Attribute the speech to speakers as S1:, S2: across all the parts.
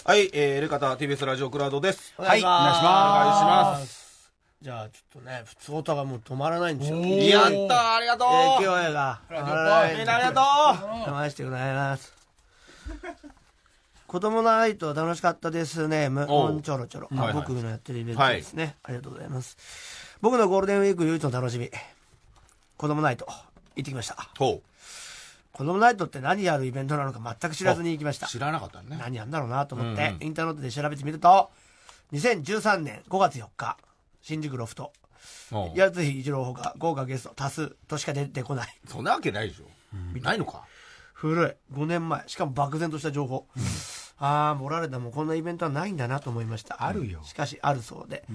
S1: はい、エレカタ TBS ラジオクラウドです。
S2: はい、お願いし
S1: ます。
S2: じゃあちょっとね、普通歌がもう止まらないんですよ。
S1: やったー、ありがとう。
S2: 勢いが
S1: みんなありがとう。
S2: 騙してくださいます。子供の愛と楽しかったですね。無音ちょろちょろ。僕のやってるイベントですね。ありがとうございます。僕のゴールデンウィーク唯一の楽しみ、子供ナイト行ってきました。子供ナイトって何やるイベントなのか全く知らずに行きました。
S1: 知らなかったね。
S2: 何やんだろうなと思って、インターネットで調べてみると、2013年5月4日、新宿ロフト、八津日一郎ほか豪華ゲスト多数としか出てこない。
S1: そんなわけないでしょ。ないのか。
S2: 古い。5年前。しかも漠然とした情報。ああ、モラレダもこんなイベントはないんだなと思いました。
S3: あるよ。
S2: しかしあるそうで、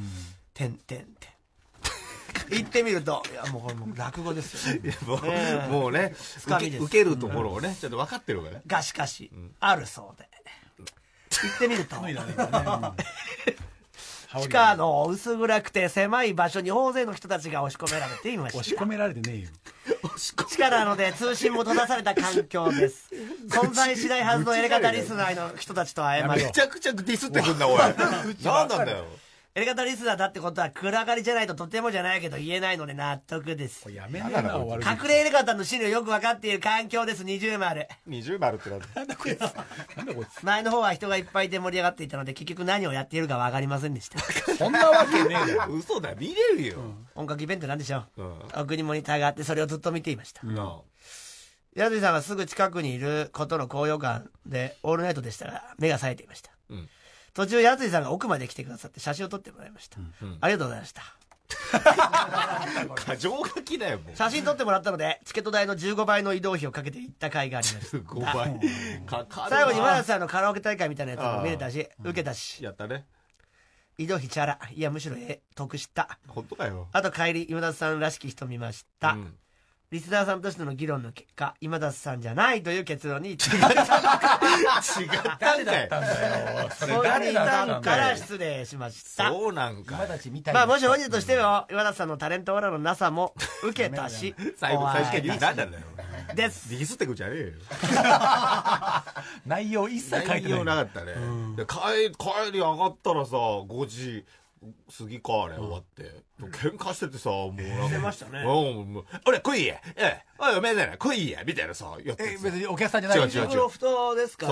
S2: 行ってみると、いやもうこれもう落語ですよね。
S1: もうね、受けるところをね、ちょっと分かってるからね。
S2: がしかし、あるそうで。行ってみると、地下の薄暗くて狭い場所に大勢の人たちが押し込められていました。
S3: 押し込められてねえよ。
S2: 地下なので通信も閉ざされた環境です。存在しないはずのエレガタリスナーの人たちと会えました。
S1: めちゃくちゃディスってくんな、おい。何なんだよ。
S2: エレガタリスナーだってことは暗がりじゃないととてもじゃないけど言えないので納得です。
S3: やめなよな、
S2: 隠れエレガタの真理をよく分かっている環境です。二重丸
S1: ってなんだこいつ。
S2: 前の方は人がいっぱいいて盛り上がっていたので結局何をやっているか分かりませんでした。
S3: そんなわけねえよ。
S1: 嘘だよ、見れるよ。
S2: 音楽イベントなんでしょう。奥にモニターがあってそれをずっと見ていました。矢津さんがすぐ近くにいることの高揚感でオールナイトでしたが目が冴えていました。途中やついさんが奥まで来てくださって写真を撮ってもらいました。ありがとうございました。
S1: 過剰書きだよ、もう。
S2: 写真撮ってもらったのでチケット代の15倍の移動費をかけて行った甲斐がありました。
S1: 15倍かかるな。
S2: 最後に今田さんのカラオケ大会みたいなやつも見れたし、受けたし。
S1: やったね。
S2: 移動費チャラ。いやむしろ得した。
S1: 本当かよ。
S2: あと帰り今田さんらしき人見ました。リスナーさんとしての議論の結果、今田さんじゃないという結論に至りました。
S1: 違ったんだよ。
S2: そういう段から失礼しました。
S1: そうなんか。
S2: まあもし本人としては今田さんのタレントオーラのなさも受けたし、
S1: 最後に何なんだよ。
S2: です。
S1: ディスってくんじゃねえよ。
S3: 内容一切書いてない。
S1: 内容なかったね。帰り上がったらさ、5時過ぎか、あれ終わって。喧嘩しててさ、もうなんか。
S2: してましたね。
S1: 俺来いや。おい、おめえだよ。来いや。みたいなさ、やって
S3: 別にお客さんじゃない。
S2: 違う。ロフトですから。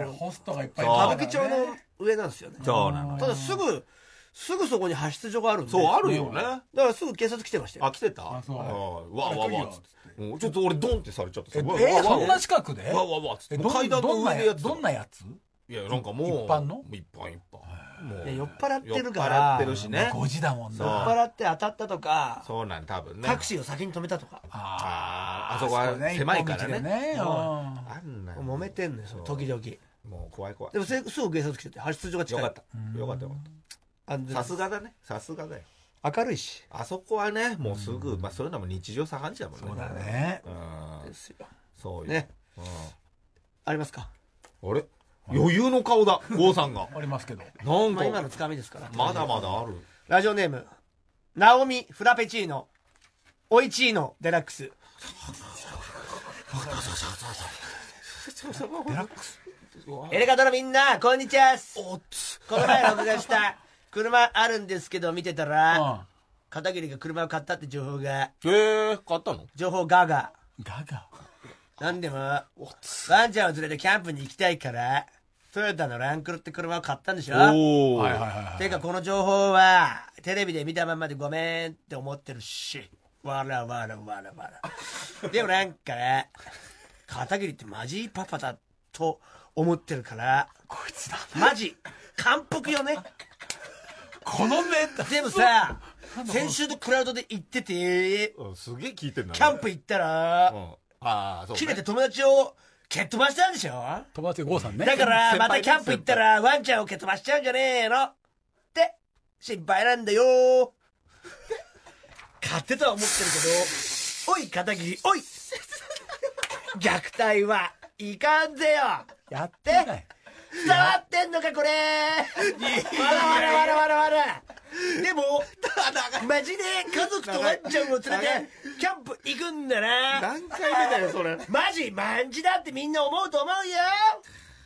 S3: ホストがいっぱい。
S2: 歌舞伎町の上なんですよね。
S1: そうなの。
S2: ただすぐそこに派出所があるんで。
S1: そう、あるよね。だか
S2: らすぐ警察来てましたよ。
S1: あ、来てた？
S3: そう。
S1: わっつって。ちょっと俺ドンってされちゃってさ。
S3: そんな近くで？
S1: わっつって。階段の上でやってた。
S3: どんなやつ？
S1: いや、なんかもう。
S3: 一般の？
S1: 一般。
S2: 酔っ払ってるから。
S1: 酔っ払ってるしね。
S3: 5時だもんな。
S2: 酔っ払って当たったとか。
S1: そうなん、多分ね。
S2: タクシーを先に止めたとか。
S1: あそこは狭いからね。
S2: あんな。揉めてんのよ、時々。
S1: もう怖い。で
S2: もすぐ警察来てて、派出所が近い。
S1: よかった。さすがだね。さすがだよ。
S2: 明るいし。
S1: あそこはね、もうすぐ、まあそういうのも日常茶飯事だもんね。
S3: そうだね。
S2: ですよ。
S1: そう
S2: ね。ありますか？
S1: あれ？余裕の顔だ、郷さんが。
S3: ありますけど。
S1: なんか。
S2: 今のつかみですから。
S1: まだまだある。
S2: ラジオネーム、ナオミ・フラペチーノ、オイチーノ・デラックス。
S3: デラックス。
S2: エレガタのみんな、こんにちは。この前録画した車あるんですけど見てたら、片桐が車を買ったって情報が。
S1: 買ったの？
S2: 情報ガガ。
S3: ガガ。
S2: なんでも、ワンちゃんを連れてキャンプに行きたいから、トヨタのランクルって車を買ったんでしょ？てかこの情報は、テレビで見たままでごめんって思ってるし、わら。でもなんか、片桐ってマジパパだと思ってるから、
S3: こいつだ。
S2: マジ、感服よね。
S3: このメンタ
S2: でもさ、先週のクラウドで行ってて、
S1: すげえ聞いてんだね。
S2: キャンプ行ったら、切れて友達を蹴っ飛ばしたんでしょ？
S3: 友達が郷さんね。
S2: だからまたキャンプ行ったらワンちゃんを蹴っ飛ばしちゃうんじゃねえのって心配なんだよ。勝手とは思ってるけど、おい片桐、おい虐待はいかんぜよ。
S3: やってない。
S2: 伝わってんのかこれ。わら。でもマジで家族とワンちゃんを連れてキャンプ行くんだな。
S1: 何回目だよそれ。
S2: マジマンジだってみんな思うと思うよ。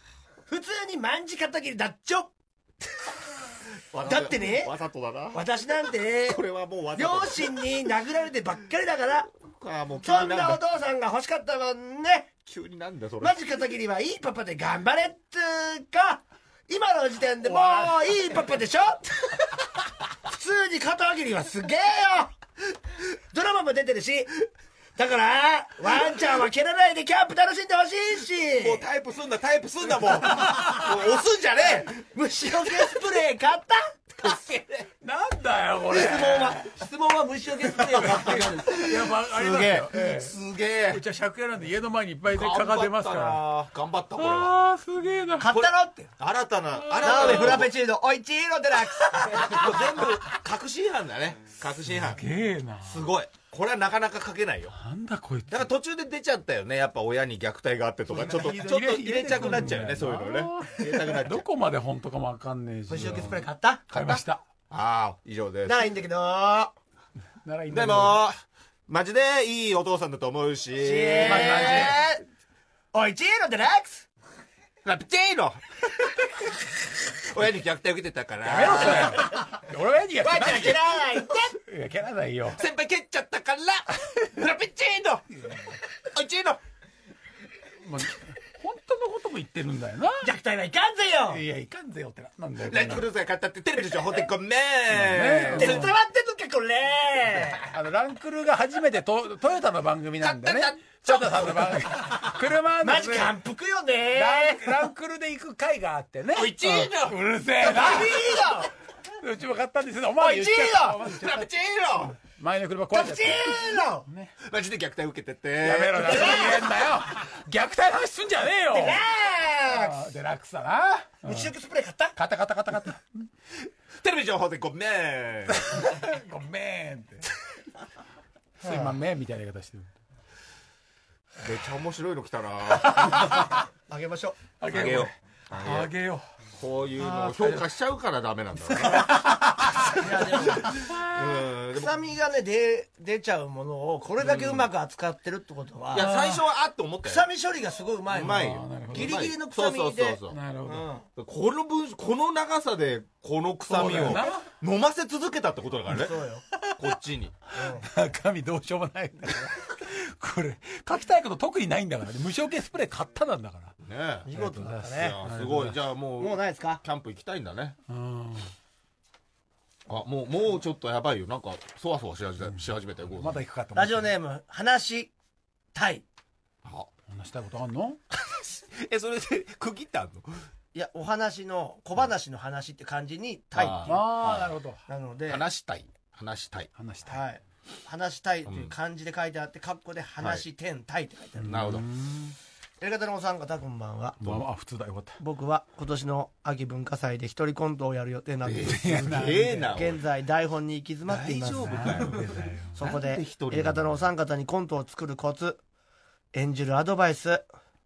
S2: 普通に卍片桐だっちょ。だってね
S1: わざとだな。
S2: 私なんて
S1: これはもうわざと
S2: 両親に殴られてばっかりだから、
S1: もう急
S2: そんなお
S1: になんだ。
S2: 父さんが欲しかったもんね。
S1: 急になんだそれ。
S2: 卍片桐はいいパパで頑張れっつーか。今の時点でもういいパパでしょ。普通に片桐はすげえよ。ドラマも出てるし、だからワンちゃんは蹴らないでキャンプ楽しんでほしいし。
S1: もうタイプすんだもう。もう押すんじゃねえ。
S2: 虫除けスプレー買った。
S3: なんだよこれ。
S2: 質問は虫除けスプレーを買ってるんです。
S3: いや、まあ、あれなんだよ。
S1: すげえ。
S3: うちは借家なんで家の前にいっぱいで蚊が出ますから。
S1: 頑張ったこれは。
S3: ああ、すげえな。
S2: 買ったのって。
S1: 新たな
S2: ラーメンフラペチーノおいチーノデラックス。
S1: もう全部確信犯だね。確信犯。
S3: すげえな。
S1: すごい。これはなかなか書けないよ。
S3: なんだこいつ。
S1: だから途中で出ちゃったよね。やっぱ親に虐待があってとか、ちょっと入れたくなっちゃうよね、そういうのね。入れたくなっちゃう。
S3: どこまで本当かもわかんねえし。
S2: 虫除けスプレー買った。
S3: 買いました。
S1: ああ、以上です。
S2: ならいいんだけど。
S3: ならいいんだ
S1: で
S3: けど。
S1: も、マジでいいお父さんだと思うし。
S2: マジおいチーノデラックス。
S1: ラプチーノ親に虐待受けてたから。
S3: やめろそれ。俺は親にやってない。
S2: 蹴らないって
S3: いや、蹴らないよ。
S1: 先輩蹴っちゃったからラプチーノおいチーノ
S3: もう本当のことも言ってるんだよな。
S2: 虐待はいかんぜよ。
S3: いや、いかんぜよってなんだよ。
S1: ランドクルーザー買ったってテレビで情報でごめん。
S2: 伝わってんのかこれ。
S3: ランクルが初めてトヨタの番組なんでね。トヨタさんの番組。車
S2: マジ感服よね。
S3: ランクルで行く会があってね。
S1: おいチーノ
S3: うるせえな。うちも買ったんですけど、お前言っちゃった。
S1: ラプチーノ
S3: 前の車壊れちゃった。
S2: チーノ。
S1: マジで虐待受けてて。
S3: やめろな、そう言えんだよ。虐待の話すんじゃねえよ。デラックスだな。
S2: 虫除けスプレー買った。
S3: 買った
S1: テレビ情報でごめん。
S3: ごめんってそう今めんみたいな言い方してる。
S1: めっちゃ面白いの来たな。
S2: あげましょう。
S3: あげようあげよ
S1: こういうのを評価しちゃうからダメなんだろうな。
S2: いやでも臭みがね出ちゃうものをこれだけうまく扱ってるってことは、
S1: いや最初はあって思ったよ。
S2: 臭み処理がすごいうまいの。
S1: うまいよ。
S2: ギリギリの臭みで。
S1: そう
S3: なるほど。
S1: この長さでこの臭みを飲ませ続けたってことだからね。
S2: そうよ。
S1: こっちに。
S3: 中身どうしようもないんだからこれ書きたいこと特にないんだからね。無償系スプレー買ったなんだから
S1: ね
S2: 見事だった
S1: い
S2: ね。
S1: やすごい。じゃあもう
S2: ないですか。
S1: キャンプ行きたいんだね。
S3: うん
S1: あもうちょっとやばいよ。なんかそわそわし始めたよ。
S3: まだ行くかと思って
S2: ラジオネーム話したい。
S3: 話したいことあんの？
S1: それで区切ってあんの？
S2: いやお話の小話の話って感じにたいっていう。
S3: ああなるほど。
S2: なので
S1: 話したい。
S3: 話したい。
S2: はい話したいという漢字で書いてあってカッコで話点たいって書いてある。
S1: なるほど。
S2: やり方のお三方こんばんは。
S3: まあ普通だよかった。
S2: 僕は今年の秋文化祭で一人コントをやる予定になっています。
S1: な
S2: 現在台本に行き詰まっています。
S1: 大丈夫かよ。
S2: そこで
S1: なんで一人なの
S2: やり方のお三方にコントを作るコツ演じるアドバイス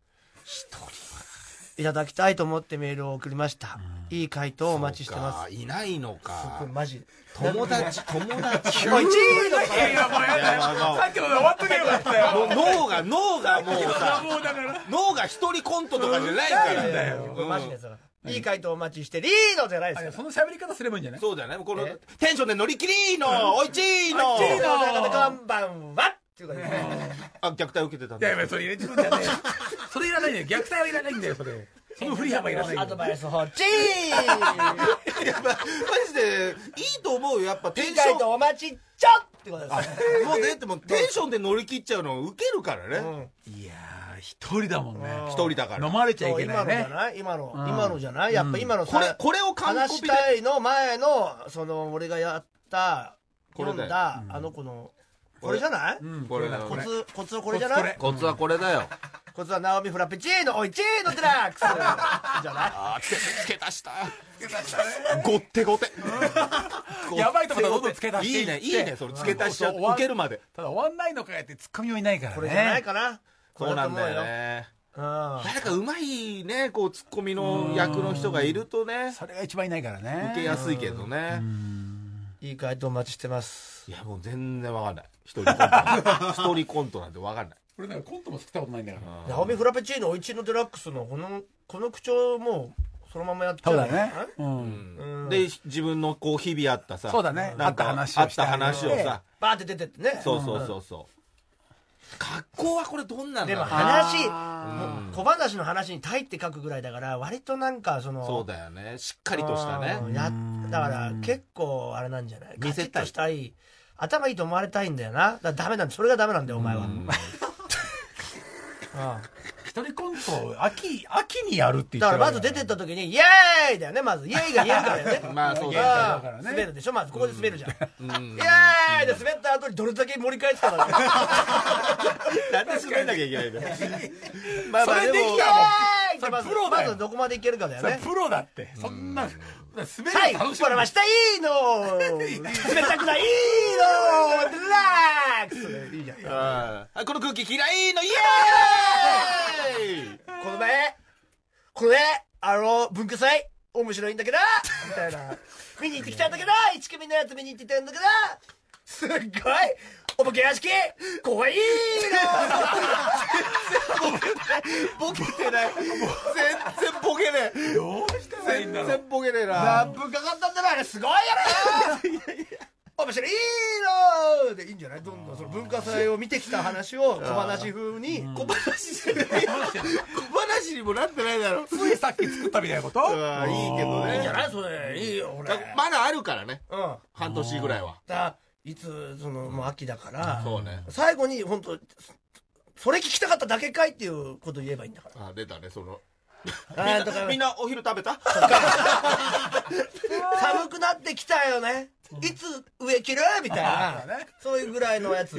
S2: いただきたいと思ってメールを送りました。いい回答をお待ちしてます。
S1: いないのか。
S2: マジ
S1: 友達。
S2: おいチーノ
S3: いやもうやだよ。さっきので終わっとけよかったよ。
S1: 脳がもうさ、
S3: もうだから
S1: 脳が一人コントとかじゃないから
S2: マジでさいい回答をお待ちしてリードじゃないですよ。
S3: その喋り方すればいいんじゃない？
S1: そうじゃない。このテンションで乗り切りのおいちーの
S2: チーノこんばんはっていう感じですね。
S1: 虐待受けてたん
S3: いや
S1: だ。
S3: いやそれ入れてくんじゃねえよ。それいらないんだよ。虐待はいらないんだよそれ。その振り幅いらないんだよ。
S2: アドバイスほチー
S1: いやマジでいいと思うよ。やっぱテンション
S2: いい回答お待ちちょってことですね。
S1: もうねでもテンションで乗り切っちゃうのウケるからね。
S3: いやー一人だもんね。
S1: 一人だから
S3: 飲まれちゃいけないね。
S2: 今のじゃないやっぱ今の
S1: これを完
S2: 話し
S1: コピで
S2: たいの前のその俺がやった
S1: これだよ
S2: 読んだあの子のこれじゃない？
S1: これだよ。
S2: コツはこれじゃない？
S1: コツはこれだよ。
S2: コツはナオミフラペチーノおいチーノデラックスじゃない？
S1: つけ足したごってごて
S3: やばいところどんどん付け足していって
S1: いいねそれ付け足しちゃう受けるまで。
S3: ただ終わんないのかやってツッコミもいないからね。
S2: これじゃないかな。
S1: そうなんだよね。
S2: うん
S1: 誰かうまいねこうツッコミの役の人がいるとね
S3: それが一番いないからね。
S1: 受けやすいけどね。
S2: いい回答お待ちしてます。
S1: いやもう全然わかんない。一人コントなんてわかんない。
S3: 俺なんかコントも作ったことないんだから
S2: ナオミフラペチーノおいちのデラックスのこの口調もそのままやっちゃう。
S3: そうだね。
S1: で自分のこう日々あったさ、
S3: そうだね。
S1: なんかあった話をさ、
S2: バーって出てってね。
S1: そう格好はこれどんなんだろう。
S2: でも話、小話の話に「タイ」って書くぐらいだから割となんか
S1: そうだよね、しっかりとしたね。
S2: だから結構あれなんじゃない、
S1: 見せたい、
S2: ガチッとしたい、頭いいと思われたいんだよな。だからダメなんだ、それがダメなんだよお前は。
S3: 一人コント秋にやるって言って
S2: だからまず出てった時にイエーイだよね。まずイエーイが言えるからだよね。
S1: まあそうだ
S2: よね。滑るでしょ、まずここで滑るじゃん。イエーイで滑った後にどれだけ盛り返ってたのか。
S1: なんで滑んなきゃいけないんだよ。
S3: まあそれできたらもうプロだよ。
S2: まずどこまでいけるかだよね。
S3: プロだって。そんな滑る
S2: 楽しみ。これはしたいいの。滑ったくないいの。リラックス。いいじゃん。
S1: この空気嫌いのイエーイ。
S2: これ文化祭面白いんだけどみたいな、見に行ってきたんだけど、1組のやつ見に行ってきたんだけど、すっごいお化け屋敷怖い
S1: ボケてない、全然ボケねえ。
S3: どうしたらいいんだろう。
S1: 全然ボケねえな。
S2: 何分かかったんだろあれ、すごいやろ面白いのでいいんじゃない。どんどんその文化祭を見てきた話を小話風に、
S1: 小話じゃない、小話にもなってないだろ。
S3: ついさっき作ったみたいなこと。
S1: いいけどね。
S2: いいんじゃない、それいいよ。
S1: まだあるからね、半年ぐらいは。
S2: いつもう秋だから、
S1: そうね、
S2: 最後に本当それ聞きたかっただけかいっていうこと言えばいいんだから。
S1: 出たね、その
S2: み
S1: んなお昼食べた？
S2: 寒くなってきたよね、いつ上着るみたいな、そういうぐらいのやつ。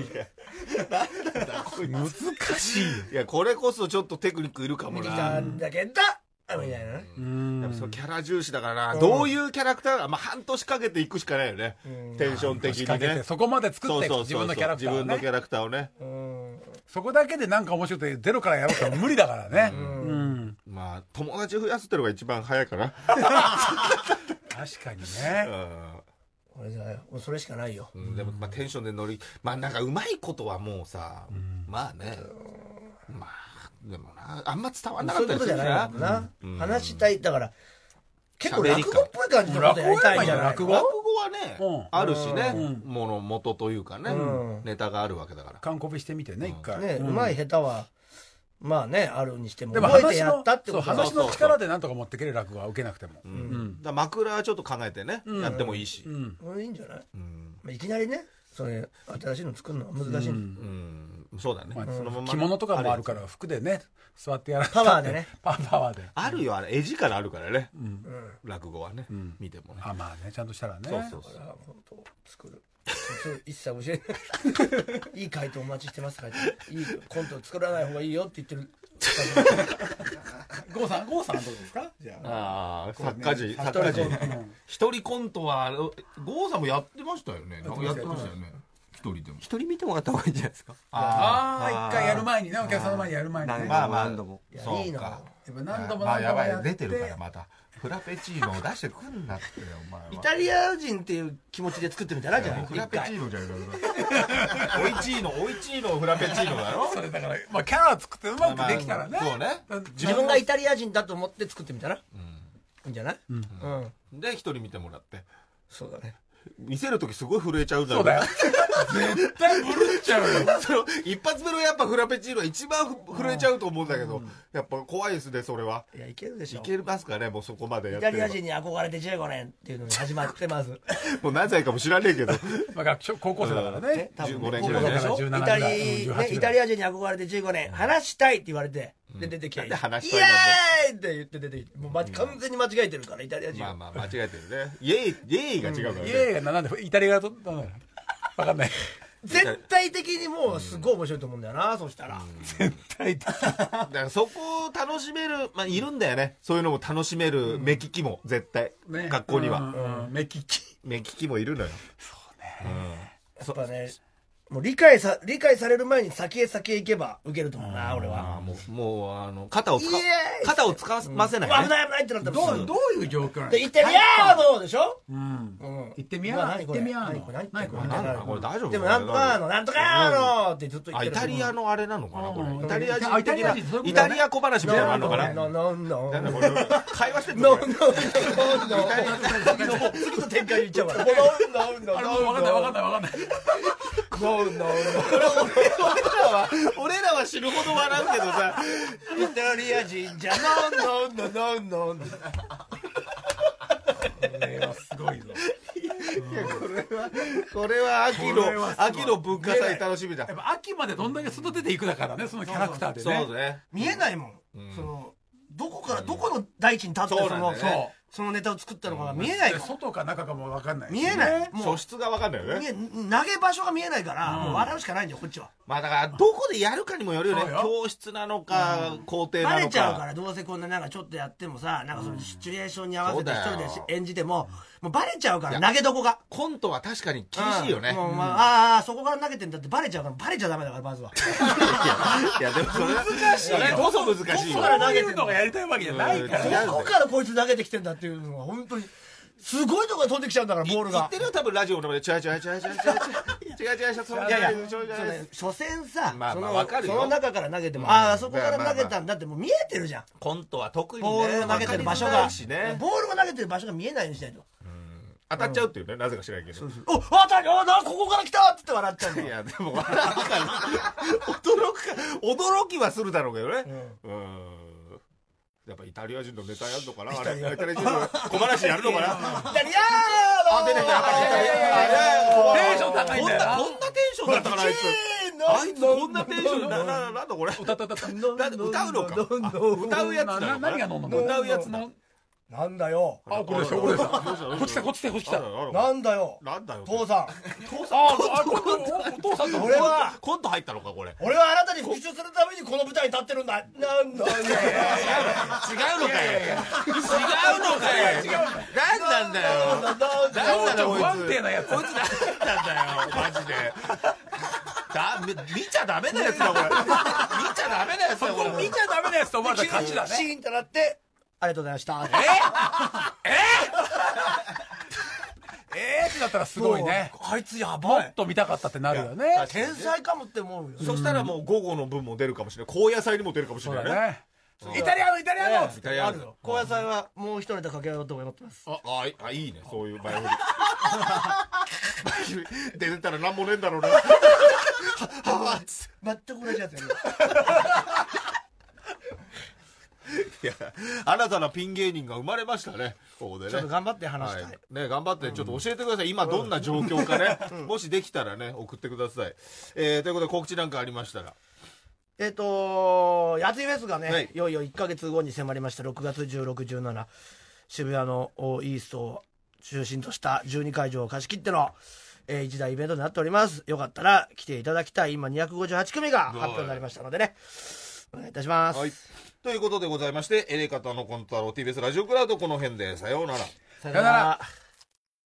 S3: 難しい。
S1: いや、これこそちょっとテクニックいるかもな。
S2: 見てきたんだけどみたいなね。
S1: やっぱそのキャラ重視だからな、どういうキャラクター、半年かけていくしかないよね、テンション的にね。
S3: そこまで作って自分のキャラクターをね。
S1: 自分のキャラクターをね。
S3: そこだけでなんか面白くてゼロからやろうって無理だからね。
S1: まあ友達増やすってのが一番早いかな。
S3: 確かにね。
S2: それしかないよ。
S1: でもテンションで乗り、なんかうまいことはもうさ、まあね、でもな、あんま伝わんなかったりするしな。
S2: 話したい、だから結構落語っぽい感じのことやりたいんじゃない。
S1: 落語はね、あるしね、元というかね、ネタがあるわけだから。
S3: 完コピしてみてね、一回。
S2: うまい下手はまあね、あるにしても、
S3: でも
S2: 覚えてやったってこと
S3: 話の力でなんとか持ってける落語は受けなくても。
S1: だ枕はちょっと考えてね、やってもいいし。
S2: いいんじゃない。いきなりね、それ新しいの作るのは難しい。
S1: そうだね。
S3: 着物とかもあるから服でね、座ってやらせて
S2: パワーでね。
S3: パワーで。
S1: あるよ、あれ絵力あるからね。落語はね、見てもね。
S3: まあね、ちゃんとしたらね。
S2: そう本当作る。一切教えないいい回答お待ちしてます。いいコント作らない方がいいよって言ってる。
S3: 郷さんどうですか。じゃ
S1: あ作家陣一人コントは郷さんもやってましたよね。やってましたよね。一人見てもらった方がいいんじゃないですか。
S3: 一回やる前にね、お客さんの前にやる前にね。
S1: 何度も。
S2: いいな。
S3: 何度も
S1: やばい、出てるからまたフラペチーノを出してくんなってよ、お前は。
S2: イタリア人っていう気持ちで作ってみたら、じゃあ
S1: フラペチーノじゃないか。オイチーノフラペチーノだろ。
S3: それだから、キャラ作ってうまくできたらね。
S1: そうね。
S2: 自分がイタリア人だと思って作ってみたらいいんじゃない。
S1: で一人見てもらって。
S2: そうだね。
S1: 見せるときすごい震えちゃうだろ。
S3: そうだよ。絶対震えちゃうよ。
S1: 一発目のやっぱフラペチーノは一番震えちゃうと思うんだけど、やっぱ怖いですね、それは。
S2: いや、いけるでしょ。
S1: いけますかね、もうそこまでやって。
S2: イタリア人に憧れて15年っていうのに始まってます。
S1: もう何歳かも知らねえけど。
S3: 高校生だからね。
S1: 15年ぐらいでしょ。
S2: イタリア人に憧れて15年、話したいって言われて、で出てきて、イエーイって言って出てきて、もう完全に間違えてるから、イタリア人。
S1: まあ間違えてるね。イエーイが違うからね。
S3: イエーイがなんでイタリアとわかんない。
S2: 絶対的にもうすごい面白いと思うんだよな、そしたら。
S3: 絶対的。
S1: だからそこを楽しめる、いるんだよね。そういうのも楽しめる目利きも絶対、学校には。
S3: 目利き
S1: もいるのよ。
S3: そうね。
S2: やっぱね、 もう理解される前に先へ行けば受けると思うな、俺は。
S1: もう肩を使わませないね。
S2: 危ないってなったら
S3: どういう状況なの？
S2: で、行ってみようでしょ。
S3: 行ってみよう。行ってみよう。
S2: 何これ
S1: 大丈夫？
S2: でもなんとかってずっと言ってる。
S1: イタリアのあれなのかなこれ。イタリア人
S3: イタリア人
S1: イタリア小話みたいなのあるのかな。なんだこれ会話してんの？
S2: 次の展開言っちゃうから。
S3: わかんない。
S1: 俺らは死ぬほど笑うけどさ、
S2: イタリア人じゃノン。
S3: これはすごいぞ。
S1: いやこれは秋の文化祭楽しみだ。
S3: やっぱ秋までどんだけ育てていくだからね、そのキャラクターでね。
S1: そうね。
S2: 見えないもん。どこの大地に立ってそのネタを作ったのかが見えないから。
S3: 外か中かも分かんない。
S2: 見えない。
S1: 素質が分かんないよね。
S2: 投げ場所が見えないから、もう笑うしかないんだよ、こっちは。
S1: まあだから、どこでやるかにもよるよね。教室なのか、校庭なのか。
S2: バレちゃうから、どうせこんななんかちょっとやってもさ、なんかそのシチュエーションに合わせて一人で演じても、もうバレちゃうから、投げどこが。
S1: コントは確かに厳しいよね。
S2: そこから投げてんだってバレちゃうから、バレちゃダメだから、まずは。
S1: いや、でもそれ難しい。それこそ難しいよ。
S3: どこから投げてるのがやりたいわけじゃないから。
S2: どこからこいつ投げてきてんだっていうのは、本当に。すごいとこが飛んできちゃうんだから、ボールが。
S1: 言ってるよ、多分ラジオの中で、違う、
S2: 所詮さ、
S1: そ
S2: の中から投げても、あそこから投げたんだってもう見えてるじゃん。
S1: コントは特に
S2: ボールを投げてる場所が、ボー
S1: ル
S2: を投げてる場所が見えないようにしないと。
S1: 当たっちゃうっていうね、なぜか知らないけど。
S2: ここから来たって笑っちゃうんだよ。
S1: いや、でも笑うから驚きはするだろうけどね。やっぱイタリア人のネタやるのかな、あれ。イタリア人の小話やるのかな。
S2: イタリアーノ
S1: 出てきた、やっぱりイタリア。
S3: テンション高いんだよな。
S1: こんなテンションだったからあいつ。あいつこんなテンションなんだこれ。歌うのか。歌うやつだよ。
S3: 何が飲むの？
S1: 歌うやつだ。
S2: なんだよ。
S3: これですよ。こっち来た。
S2: なんだよ。父さん。
S3: お父さんと
S2: 俺は
S1: コント入ったのかこれ。
S2: 俺はあなたに復讐するためにこの舞台に立ってるんだ。違うのかよ。
S1: 何なんだよ。なんだよこいつ。
S3: 不安定なやつ。
S1: こいつなんなんだよマジで。見ちゃダメなやつだこれ。見ちゃダメなやつだこれ。
S3: 見ちゃダメなやつと思われたら勝ちだね。
S2: シーンとなって。ありがとうございました。
S3: ってなったらすごいね。
S2: あいつやばい。
S3: もっと見たかったってなるよね。
S2: 天才かもって思うよ。
S1: そしたらもう午後の分も出るかもしれない。高野菜にも出るかもしれないね。
S3: イタリアの
S2: あるよ。高野菜はもう一人で掛け合おうと思ってます。
S1: いいね、そういう前振り。出てたら何もねえんだろうね。
S2: 全く同じやつやる。
S1: いや、新たなピン芸人が生まれましたね、ここでね。
S2: ちょっと頑張って話したい。
S1: ね、頑張ってちょっと教えてください。今どんな状況かね。もしできたらね、送ってください。ということで告知なんかありましたら。
S2: やついフェスがね、いよいよ1ヶ月後に迫りました。6月16、17、渋谷のイーストを中心とした12会場を貸し切っての、一大イベントになっております。よかったら来ていただきたい。今258組が発表になりましたのでね、お願いいたします。
S1: はい。ということでございまして、エレカタのコント太郎 TBS ラジオクラウドこの辺でさようなら。
S2: さようなら。